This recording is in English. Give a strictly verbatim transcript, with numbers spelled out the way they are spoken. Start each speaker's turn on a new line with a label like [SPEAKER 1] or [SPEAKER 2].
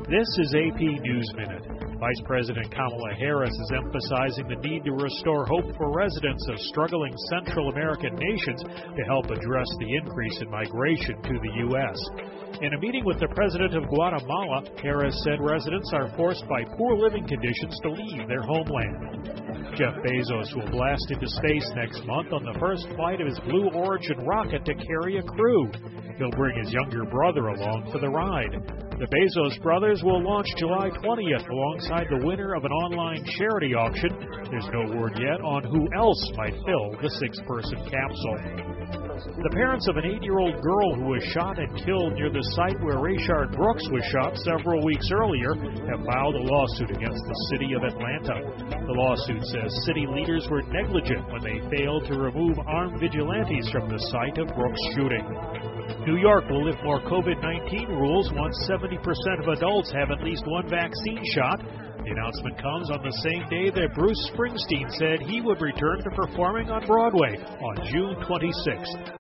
[SPEAKER 1] This is A P News Minute. Vice President Kamala Harris is emphasizing the need to restore hope for residents of struggling Central American nations to help address the increase in migration to the U S. In a meeting with the president of Guatemala, Harris said residents are forced by poor living conditions to leave their homeland. Jeff Bezos will blast into space next month on the first flight of his Blue Origin rocket to carry a crew. He'll bring his younger brother along for the ride. The Bezos brothers will launch July twentieth alongside the winner of an online charity auction. There's no word yet on who else might fill the six-person capsule. The parents of an eight-year-old girl who was shot and killed near the site where Rayshard Brooks was shot several weeks earlier have filed a lawsuit against the city of Atlanta. The lawsuit says city leaders were negligent when they failed to remove armed vigilantes from the site of Brooks' shooting. New York will lift more COVID nineteen rules once seventy percent of adults have at least one vaccine shot. The announcement comes on the same day that Bruce Springsteen said he would return to performing on Broadway on June twenty-sixth.